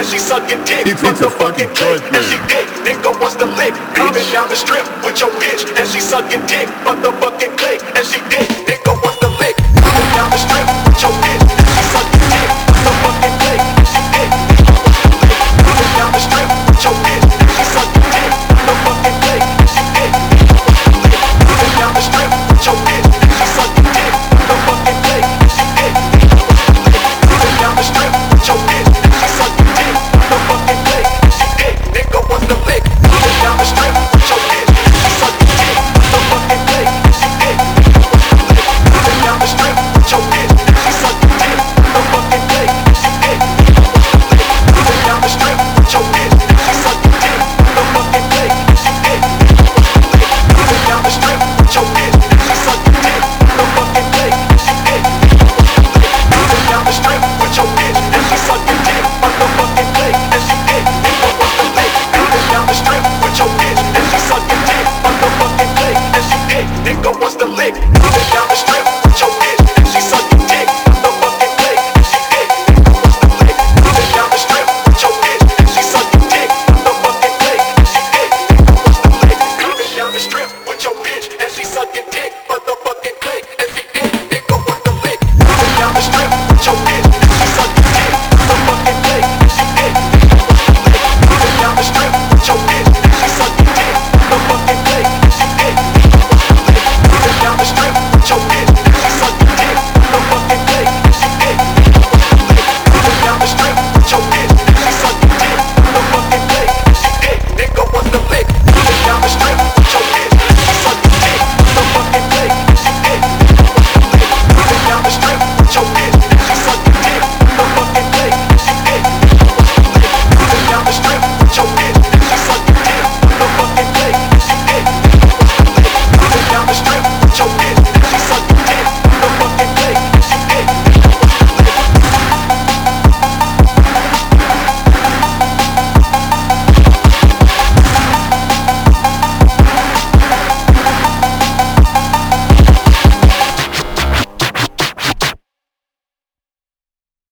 and she sucking dick. It's a fucking click, choice, and she dick. Nigga wants to lick. Coming down the strip with your bitch, and she sucking dick. Motherfucking click, and she dick. Nigga wants to lick. Coming down the strip.